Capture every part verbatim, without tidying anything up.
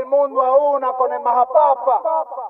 mundo a una con el majapapa.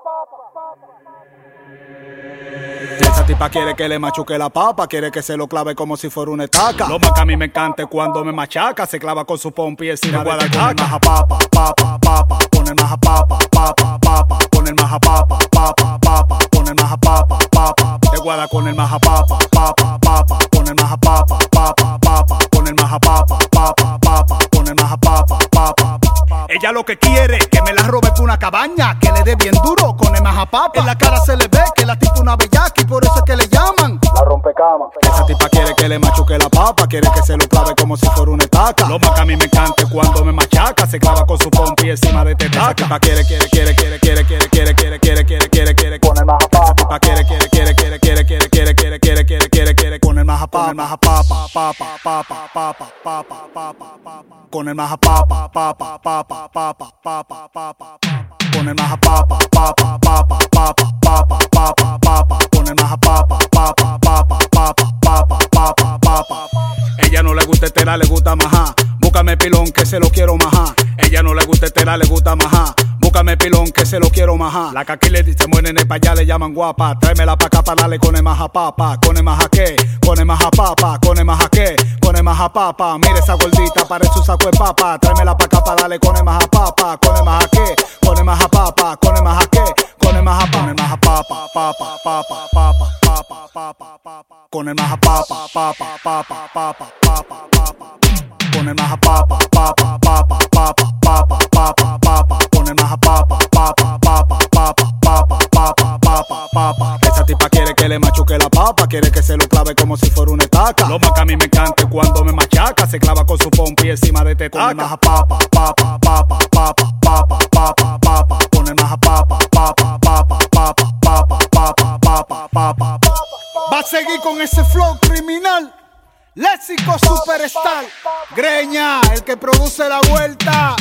Esa tipa quiere que le machuque la papa, quiere que se lo clave como si fuera una estaca. Lo más que a mí me encanta es cuando me machaca, se clava con su pompi encima de la caca. Majapapa, papa, papa, pon el majapapa, papa, papa, pon el majapapa, papa, papa, pon el majapapa, papa, te guarda con el majapapa, papa, papa, pon el majapapa, papa, papa, pon el majapapa, papa, papa, pon el majapapa, papa. Ella lo que quiere, que me la robe por una cabaña, que le dé bien duro con el majapapa. En la cara se le ve que la tipa una bellaca y por eso es que le llaman la rompecama. Esa tipa quiere que le machuque la papa, quiere que se lo clave como si fuera una estaca. Lo más que a mí me encanta es cuando me machaca, se clava con su pompi encima de tetaca. Esa tipa quiere, quiere, quiere, quiere, quiere, quiere, quiere, quiere, quiere, quiere, quiere, quiere con el majapapa. Esa tipa quiere, quiere, quiere, quiere, quiere, quiere, quiere, quiere, quiere, quiere, quiere, quiere, con el majapapa, majapapa, papa, papa, papa, papa, papa, papa, con el majapapa, papa, papa, papa, papa, papa, con el majapapa, papa, papa, papa, papa, papa, papa, con el majapapa, papa, papa, papa, papa, papa, papa. Ella no le gusta esterar, le gusta majá. Búscame pilón que se lo quiero majá. Ella no le gusta esterar, le gusta majá. Búscame pilón que se lo quiero majá. La caqui le dice mueren pa' allá, le llaman guapa. Tráemela pa' acá para darle con el majapapa. Con el majaqué, con el majapapa, con el majaqué, con el majapapa. Mire esa gordita, parece un saco de papa. Tráemela pa' acá para darle con el majapapa. Con el majaqué, con el majapapa, con el majaqué, con el majapapa. Con el majapapa, papa, papa, papa, papa, papa, papa. Con el majapapa, papa, papa, papa, papa, papa. Con el majapapa, papa, papa, papa, papa, papa, papa. Con el majapapa, papa, papa, papa, papa, papa, papa, papa. Esa tipa quiere que le machuque la papa, quiere que se lo clave como si fuera una estaca. Lo más que a mí me encanta es cuando me machaca, se clava con su pompi encima de tetaca. Con el majapapa, papa, papa, papa, papa, papa, papa. Con el majapapa, papa, papa, papa, papa, papa, papa, papa. Va a seguir con ese flow criminal. Léxico Superstar, Greña, el que produce la vuelta.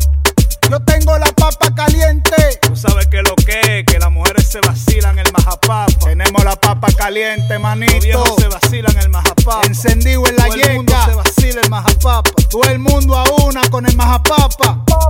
Yo tengo la papa caliente. Tú sabes que lo que es, que las mujeres se vacilan el majapapa. Tenemos la papa caliente, manito. Los viejos se vacilan el majapapa. Encendido en la yenga. Todo el mundo se vacila el majapapa. Todo el mundo a una con el majapapa.